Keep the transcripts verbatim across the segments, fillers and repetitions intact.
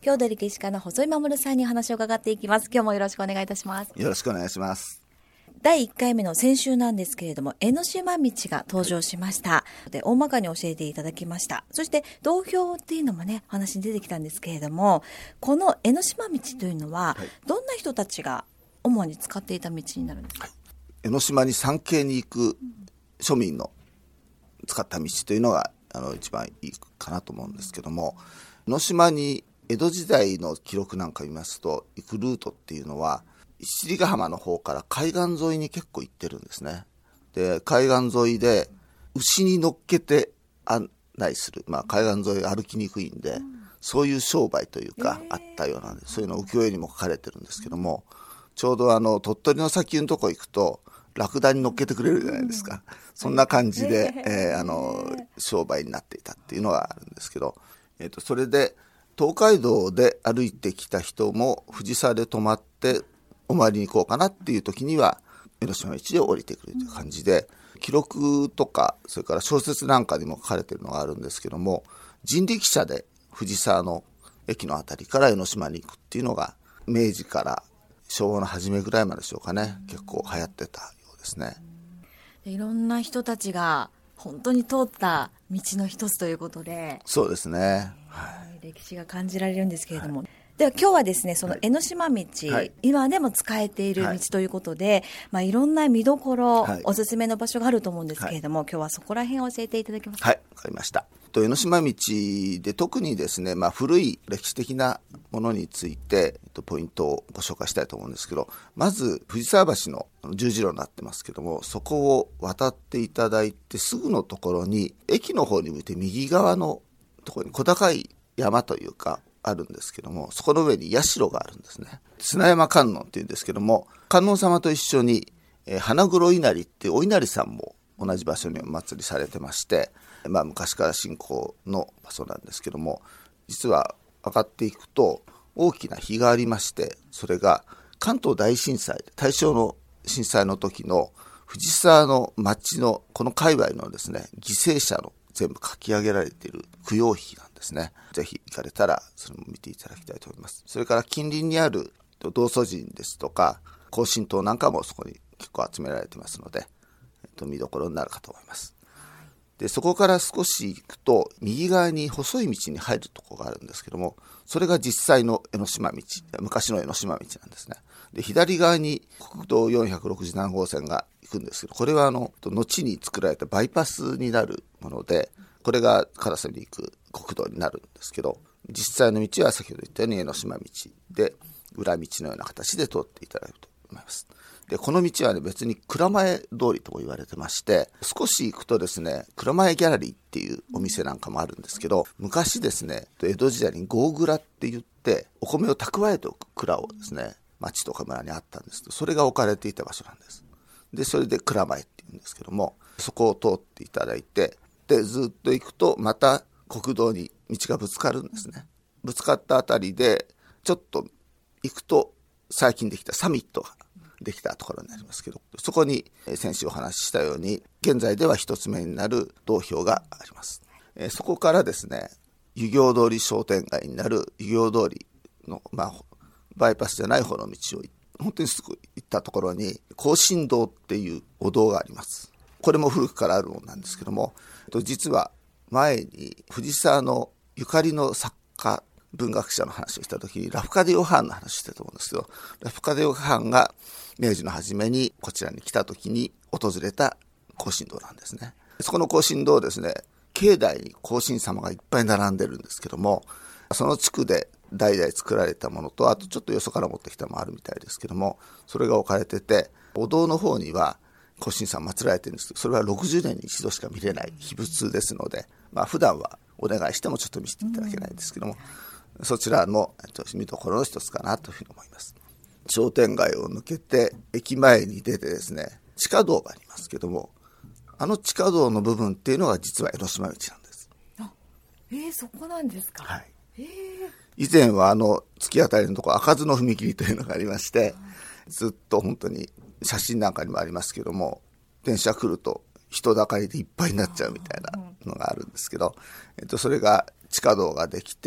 郷土歴史家の細井守さんに話を伺っていきます。今日もよろしくお願いいたします。 よろしくお願いします。 だいいっかいめの先週なんですけれども、江ノ島道が登場しました。で、大まかに教えていただきました。そして道標っていうのもね、お話に出てきたんですけれども、この江ノ島道というのは、はい、どんな人たちが主に使っていた道になるんですか？はい、 江ノ島に参詣に行く庶民の使った道というのがあの一番いいかなと思うんですけども、江ノ島に江戸時代の記録なんか見ますと、行くルートっていうのは七里ヶ浜の方から海岸沿いに結構行ってるんですね。で、海岸沿いで牛に乗っけて案内する、まあ、海岸沿い歩きにくいんで、うん、そういう商売というかあったようなんで、そういうの浮世絵にも書かれてるんですけども、ちょうどあの鳥取の砂丘のとこ行くとラクダに乗っけてくれるじゃないですか、うん、そんな感じで、えー、あの商売になっていたっていうのがあるんですけど、えーと、それで東海道で歩いてきた人も藤沢で泊まってお参りに行こうかなっていう時には江ノ島道で降りてくるという感じで、記録とかそれから小説なんかにも書かれているのがあるんですけども、人力車で藤沢の駅のあたりから江ノ島に行くっていうのが明治から昭和の初めぐらいまででしょうかね、結構流行ってたようですね。 いろんな人たちが本当に通った道の一つということで、 そうですね、はい、 歴史が感じられるんですけれども、はい、では今日はですね、その江ノ島道、はい、今でも使えている道ということで、はい、まあ、いろんな見どころ、はい、おすすめの場所があると思うんですけれども、はい、今日はそこら辺を教えていただけますか？ はい、わかりました。江ノ島道で特にですね、まあ、古い歴史的なものについてポイントをご紹介したいと思うんですけど、まず藤沢橋の十字路になってますけども、そこを渡っていただいてすぐのところに駅の方に向いて右側のところに小高い山というかあるんですけども、そこの上に社があるんですね。砂山観音っていうんですけども、観音様と一緒に、えー、花黒稲荷っていうお稲荷さんも同じ場所にお祭りされてまして、まあ、昔から信仰の場所なんですけども、実は上がっていくと大きな碑がありまして、それが関東大震災、大正の震災の時の藤沢の町のこの界隈のですね、犠牲者の全部書き上げられている供養碑なんですね。ぜひ行かれたらそれも見ていただきたいと思います。それから近隣にある道祖神ですとか庚申塔なんかもそこに結構集められてますので、えっと、見どころになるかと思います。で、そこから少し行くと右側に細い道に入るところがあるんですけども、それが実際の江ノ島道、昔の江ノ島道なんですね。で、左側に国道よんひゃくろくじゅうなな号線が行くんですけど、これはあの後に作られたバイパスになるもので、これが烏瀬に行く国道になるんですけど、実際の道は先ほど言ったように江ノ島道で裏道のような形で通っていただくと思います。で、この道はね、別に蔵前通りとも言われてまして、少し行くとですね、蔵前ギャラリーっていうお店なんかもあるんですけど、昔ですね、江戸時代に合蔵って言ってお米を蓄えておく蔵をですね、町とか村にあったんですけど、それが置かれていた場所なんです。で、それで蔵前って言うんですけども、そこを通っていただいて、で、ずっと行くとまた国道に道がぶつかるんですね。ぶつかったあたりでちょっと行くと最近できたサミットができたところになりますけど、そこに先週お話ししたように現在では一つ目になる道標があります。えー、そこからですね、遊行通り商店街になる遊行通りの、まあ、バイパスじゃない方の道を本当にすぐ行ったところに庚申堂っていうお堂があります。これも古くからあるものなんですけども、実は前に藤沢のゆかりの作家文学者の話をしたときにラフカディオハーンの話をしてたと思うんですけど、ラフカディオハーンが明治の初めにこちらに来たときに訪れた庚申堂なんですね。そこの庚申堂ですね、境内に庚申様がいっぱい並んでるんですけども、その地区で代々作られたものと、あとちょっとよそから持ってきたものもあるみたいですけども、それが置かれてて、お堂の方には庚申さん祀られてるんですけど、それはろくじゅうねんに一度しか見れない秘仏ですので、まあ普段はお願いしてもちょっと見せていただけないんですけども、うん、そちらも見どころの一つかなというふうに思います。商店街を抜けて駅前に出てですね、地下道がありますけども、あの地下道の部分っていうのが実は江ノ島道なんです。 あ、えー、そこなんですか。 はい。 えー、 以前はあの突き当たりのところ開かずの踏切というのがありまして、ずっと本当に写真なんかにもありますけども、電車来ると人だかりでいっぱいになっちゃうみたいなのがあるんですけど、えっと、それが地下道ができて、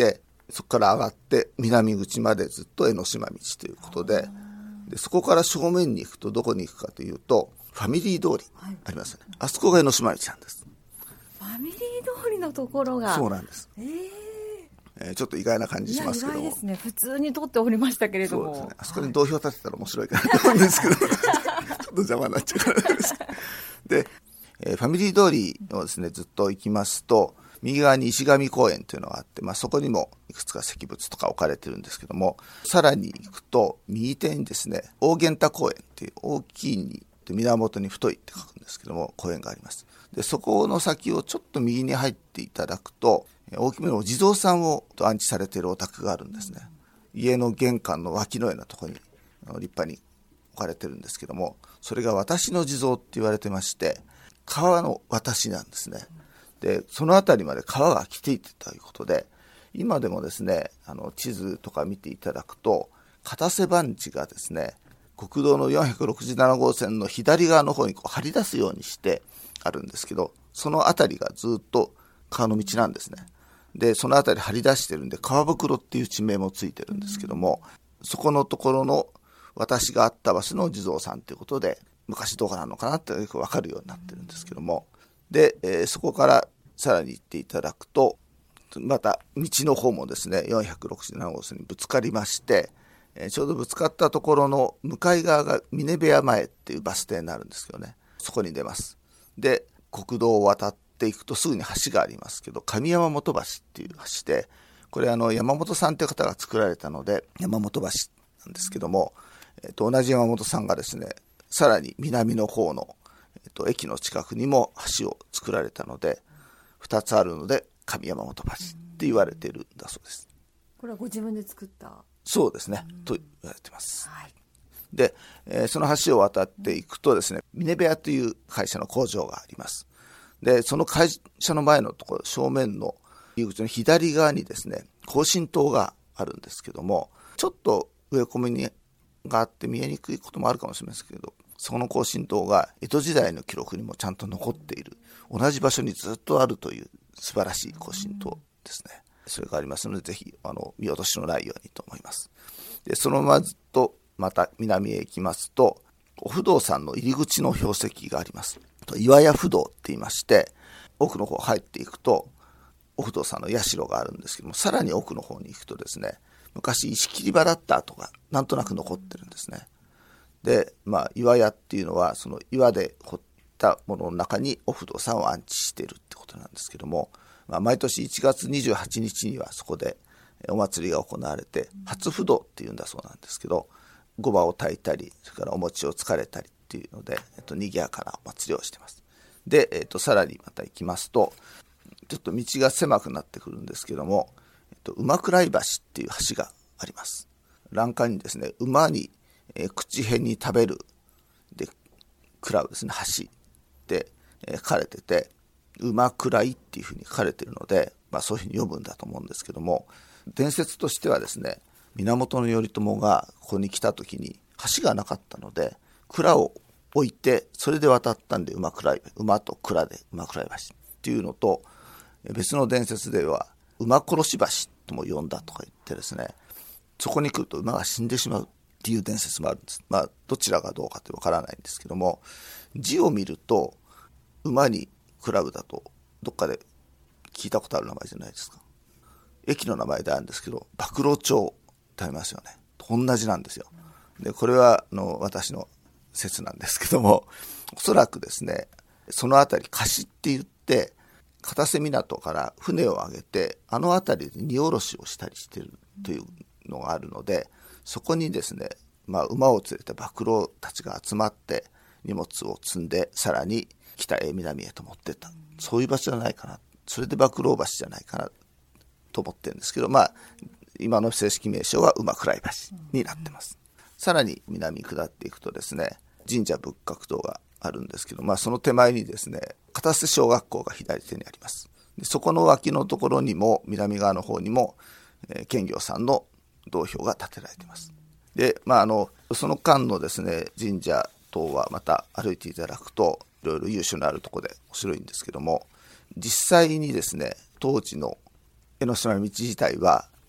そこから上がって南口までずっと江ノ島道ということで、でそこから正面に行くとどこに行くかというとファミリー通りありますよね、はい、あそこが江ノ島道なんです。 ファミリー通りのところがそうなんです、えーえー、ちょっと意外な感じしますけども。 いや意外ですね。普通に通っておりましたけれども。 そうですね、あそこに土俵立てたら面白いかなと思うんですけど、はい、ちょっと邪魔になっちゃうからなんですで、えー、ファミリー通りをですねずっと行きますと右側に石神公園というのがあって、まあ、そこにもいくつか石仏とか置かれてるんですけども、さらに行くと右手にですね大源太公園っていう大きいに源に太いって書くんですけども公園があります。でそこの先をちょっと右に入っていただくと大きめのお地蔵さんを安置されているお宅があるんですね。家の玄関の脇のようなところに立派に置かれてるんですけども、それが私の地蔵って言われてまして、川の私なんですね。でその辺りまで川が来ていてということで、今でもですねあの地図とか見ていただくと片瀬番地がですね国道のよんひゃくろくじゅうなな号線の左側の方にこう張り出すようにしてあるんですけど、その辺りがずっと川の道なんですね。でその辺り張り出してるんで川袋っていう地名もついてるんですけども、そこのところの私があった場所の地蔵さんということで昔どうかなのかなってよく分かるようになってるんですけども、で、えー、そこからさらに行っていただくとまた道の方もですねよんひゃくろくじゅうなな号線にぶつかりまして、えー、ちょうどぶつかったところの向かい側が峰部屋前っていうバス停になるんですけどね、そこに出ます。で国道を渡っていくとすぐに橋がありますけど、上山本橋っていう橋で、これあの山本さんという方が作られたので山本橋なんですけども、えー、と同じ山本さんがですねさらに南の方の、えー、と駅の近くにも橋を作られたのでふたつあるので上山本橋って言われているんだそうです。 これはご自分で作った？ そうですね、と言われてます、はい。で、えー、その橋を渡っていくとですね峰部屋という会社の工場があります。でその会社の前のところ正面の入り口の左側にですね庚申塔があるんですけども、ちょっと植え込みにがあって見えにくいこともあるかもしれませんけど、その庚申塔が江戸時代の記録にもちゃんと残っている、同じ場所にずっとあるという素晴らしい庚申塔ですね。それがありますのでぜひあの見落としのないようにと思います。でそのままずっとまた南へ行きますとお不動さんの入り口の標石があります。岩屋不動って言いまして、奥の方入っていくとお不動さんの社があるんですけども、さらに奥の方に行くとですね昔石切り場だった跡がなんとなく残ってるんですね。で、まあ、岩屋っていうのはその岩で掘ったものの中にお不動さんを安置しているってことなんですけども、まあ、毎年いちがつにじゅうはちにちにはそこでお祭りが行われて初不動っていうんだそうなんですけど、ごばを炊いたりそれからお餅をつかれたりっていうので、えっと、賑やかなお祭りをしてます。で、えっと、さらにまた行きますとちょっと道が狭くなってくるんですけども、えっと、馬喰橋っていう橋があります。欄干にですね馬に、えー、口辺に食べるで喰らうですね橋で、えー、書かれてて馬喰いっていうふうに書かれているので、まあ、そういうふうに読むんだと思うんですけども、伝説としてはですね源頼朝がここに来た時に橋がなかったので蔵を置いてそれで渡ったんで馬喰い馬と蔵で馬喰い橋っていうのと、別の伝説では馬殺し橋とも呼んだとか言ってですね、そこに来ると馬が死んでしまうっていう伝説もあるんです。まあどちらがどうかってわからないんですけども、字を見ると馬に喰らうだとどっかで聞いたことある名前じゃないですか。駅の名前であるんですけど馬喰町ってありますよね。同じなんですよ。でこれはあの私の説なんですけども、おそらくですねその辺り貸しって言って片瀬港から船を上げてあの辺りで荷下ろしをしたりしているというのがあるので、そこにですね、まあ、馬を連れた馬喰たちが集まって荷物を積んでさらに北へ南へと持ってった、そういう場所じゃないかな、それで馬喰橋じゃないかなと思ってるんですけど、まあ今の正式名称は馬喰橋になってます。さらに南下っていくとですね神社仏閣堂があるんですけど、まあ、その手前にですね片瀬小学校が左手にあります。でそこの脇のところにも南側の方にも、えー、建業さんの銅標が建てられています。で、まあ、あのその間のですね神社等はまた歩いていただくといろいろ由緒のあるところで面白いんですけども、実際にですね当時の江ノ島道自体は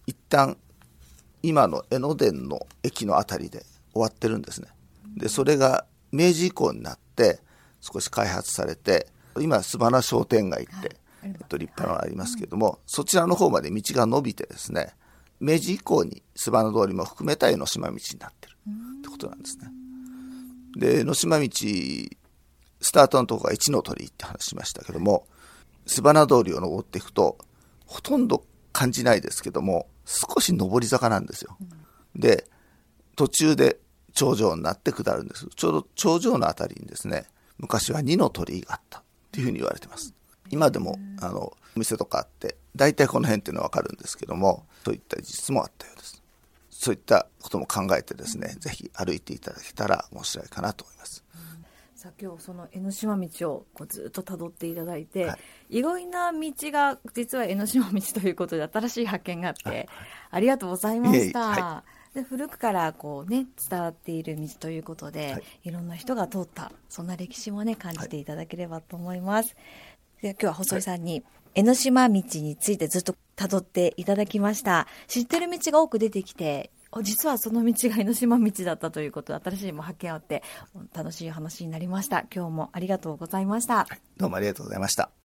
一旦今の江ノ電の駅のあたりで終わってるんですね。でそれが明治以降になって少し開発されて、今須花商店街って、はい、えっと、立派なのがありますけれども、はい、そちらの方まで道が伸びてですね、明治以降に須花通りも含めた江ノ島道になってるってことなんですね。で江ノ島道スタートのところが一の鳥居って話しましたけども、須花通りを登っていくとほとんど感じないですけども、少し上り坂なんですよ。で途中で頂上になって下るんです。ちょうど頂上のあたりにですね、昔は二の鳥居があったっていうふうに言われてます。今でもあのお店とかあって大体この辺っていうのは分かるんですけども、そういった事実もあったようです。そういったことも考えてですね、ぜひ歩いていただけたら面白いかなと思います。 さあ今日その江ノ島道をこうずっとたどっていただいて、 はい、 意外な道が実は江ノ島道ということで新しい発見があって、はい、ありがとうございました。はい、で古くからこう、ね、伝わっている道ということで、はい、いろんな人が通ったそんな歴史も、ね、感じていただければと思います。で今日は細井さんに、はい、江ノ島道についてずっとたどっていただきました。知ってる道が多く出てきて、実はその道が江ノ島道だったということで、新しいも発見あって楽しい話になりました。今日もありがとうございました。 はい、どうもありがとうございました。